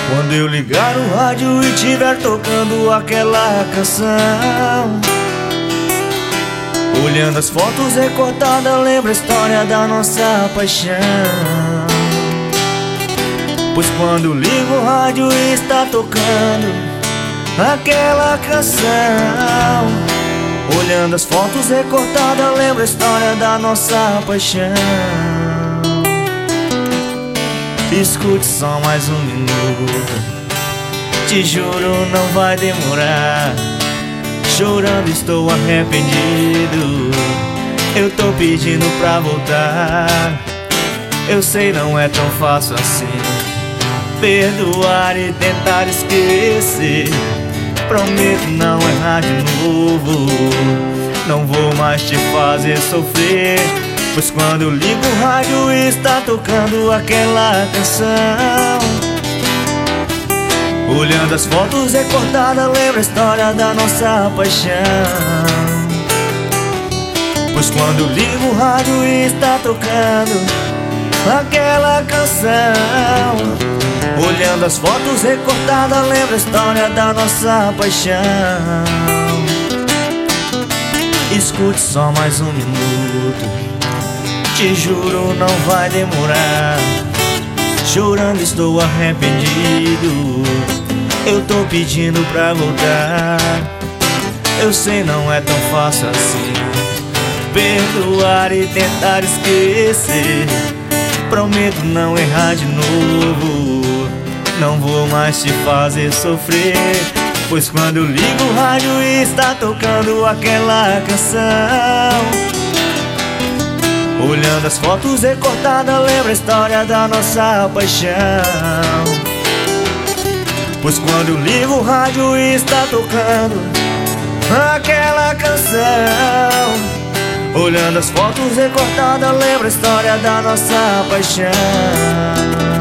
Quando eu ligar o rádio e tiver tocando aquela canção, olhando as fotos recortadas, lembro a história da nossa paixão. Pois quando ligo o rádio e está tocando aquela canção, olhando as fotos recortadas, lembro a história da nossa paixão. Escute só mais um minuto, te juro não vai demorar. Chorando estou arrependido, eu tô pedindo pra voltar. Eu sei não é tão fácil assim perdoar e tentar esquecer. Prometo não errar de novo, não vou mais te fazer sofrer. Pois quando eu ligo o rádio e está tocando aquela canção, olhando as fotos recortadas, lembro a história da nossa paixão. Pois quando eu ligo o rádio e está tocando aquela canção, olhando as fotos recortadas, lembro a história da nossa paixão. Escute só mais um minuto, te juro não vai demorar. Chorando estou arrependido, eu tô pedindo pra voltar. Eu sei não é tão fácil assim perdoar e tentar esquecer. Prometo não errar de novo, não vou mais te fazer sofrer. Pois quando eu ligo o rádio e está tocando aquela canção, olhando as fotos recortadas, lembro a história da nossa paixão. Pois quando eu ligo o rádio e está tocando aquela canção, olhando as fotos recortadas, lembro a história da nossa paixão.